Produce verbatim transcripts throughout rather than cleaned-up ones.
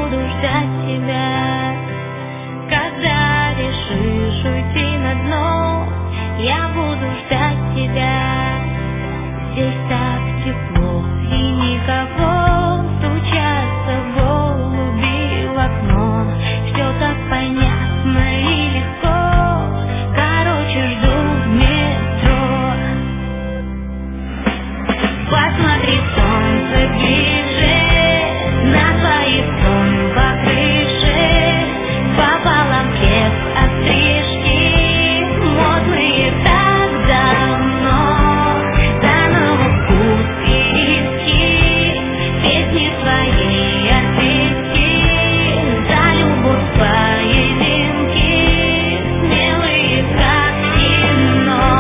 буду ждать тебя. Когда решишь уйти на дно, я буду ждать тебя. Здесь так тепло и никого, стучатся голуби в окно. Все так понятно и легко, короче, жду в метро. Посмотри, солнце ближе, на твои сон по крыше, пополам хлеб от стрижки, модные так давно. За новый вкус и риски, песни свои артистки, за любовь поединки, смелые как кино.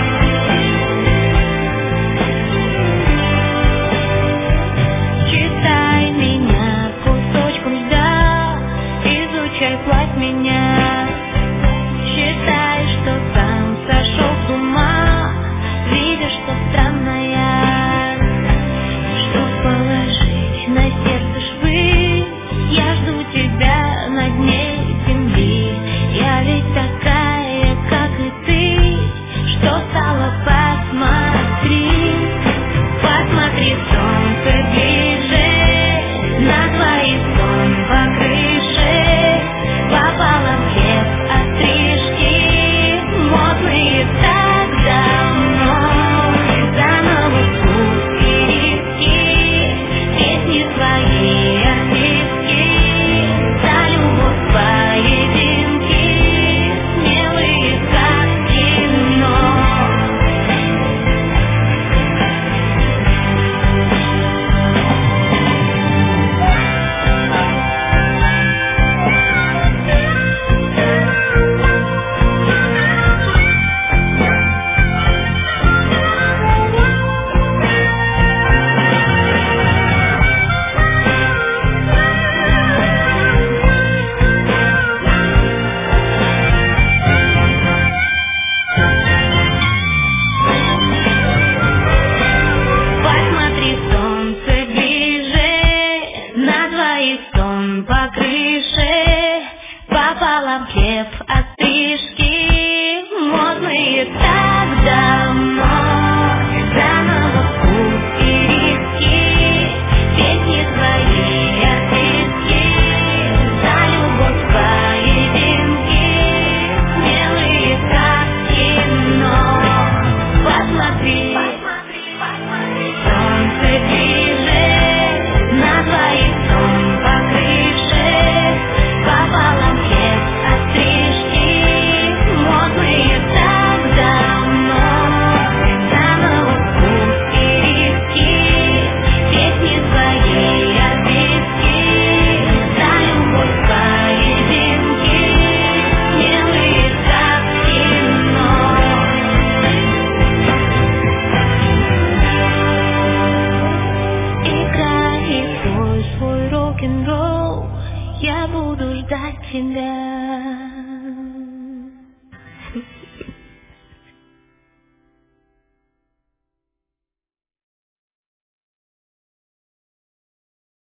Читай меня кусочком льда, изучай плоть меня. Считай, что сам сошел с ума, видишь, что странная. Чтоб положить на сердце швы, я жду тебя на дне земли. Я ведь такая, как и ты, что стало, посмотри. Посмотри, солнце ближе, на твои сон по крыше, пополам хлеб от стрижки, модные так давно. За новый вкус и риски, песни свои артистки, за любовь поединки, смелые как кино. Посмотри, солнце ближе, на твои сон по крыше, пополам хлеб от стрижки, модные так давно. За новый вкус и риски, песни свои артистки, за любовь поединки, смелые как кино. Посмотри, солнце ближе, на твои сон по крыше, пополам хлеб от стрижки, модные так давно. За новый вкус и риски, песни свои артистки, за любовь поединки, смелые как кино. Играй свой, свой рок-н-ролл, я буду ждать тебя.